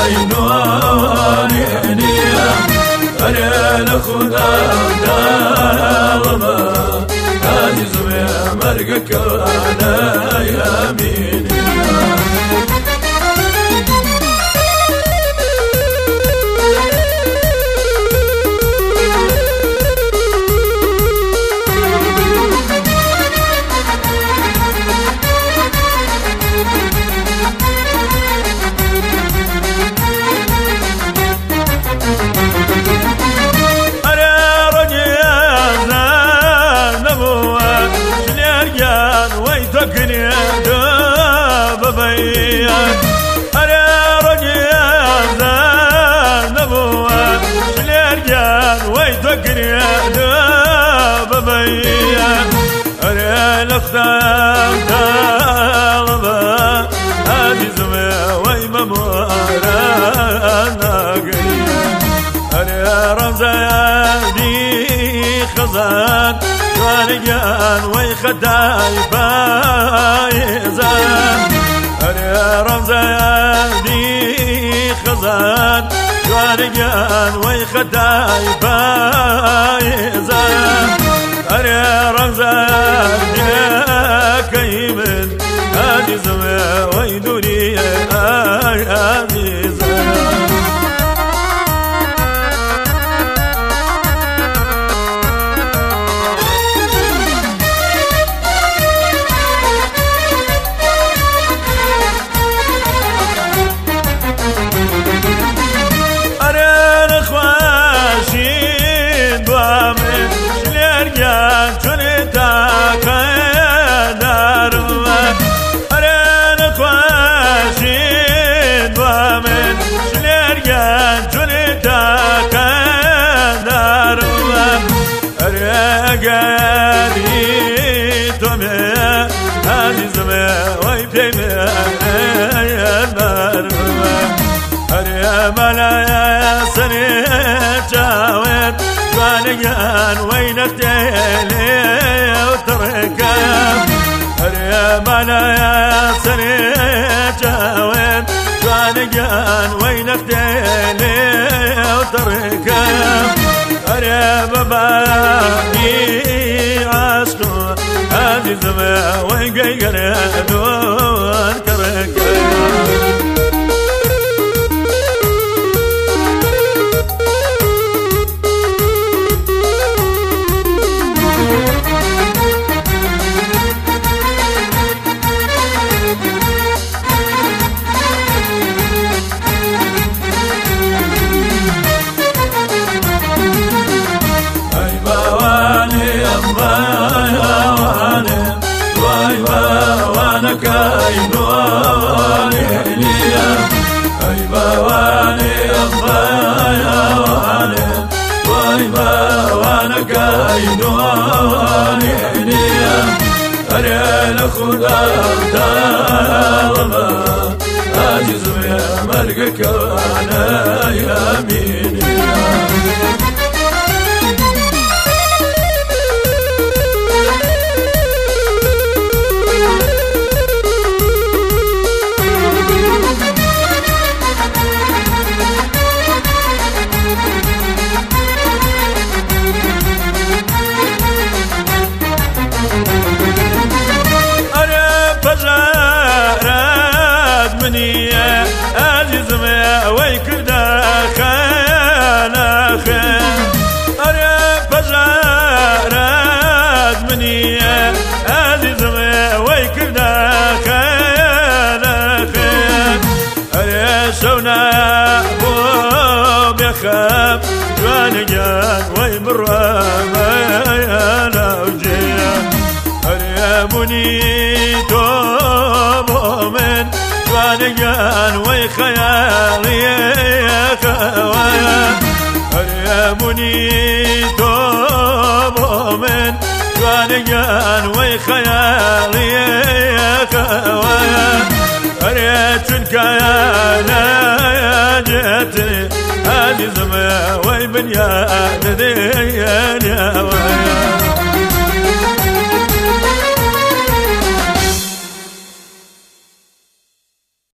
كاينواني أنا لخدا دالما هذه زميا مرقك أنا يميني ويتقني دوب بيان أنا رجال نبوة شليرجان ويتقني دوب بيان أنا الأختام طالبة هذه زميا ويممورا ناقيا أنا رمزي خزان ورجال ويخداي بايزان أنا رمزي خزان ورجال ويخداي بايزان أنا رمزي كيمن هذه زميا ويدوني عزيزان قالي تومي هذه زميا ويبيمي يا المروة يا ملايا سنة جاوين قاليان وينك تيلي وتركب يا ملايا سنة جاوين قاليان وينك تيلي وتركب يا باباني عاشقو هذه زميا ويقيقر دون كركب كاينواني أي بواني أبايواني ويبا وانا كاينواني أنا لخدا دالما هذه زميا مرقك أنا يميني عزيز ما ويكدا خانا خان أنا بزارات مني عزيز ما ويكدا خانا خان أنا سونا بو بخاب جوان جان ويمرا ما أنا وجيا أنا بني توبو من جان ويخيالي يا خوايا يا منيت من جان ويخيالي يا خوايا ريتك يا جيتني هذه زمان ويبن يا ندين يا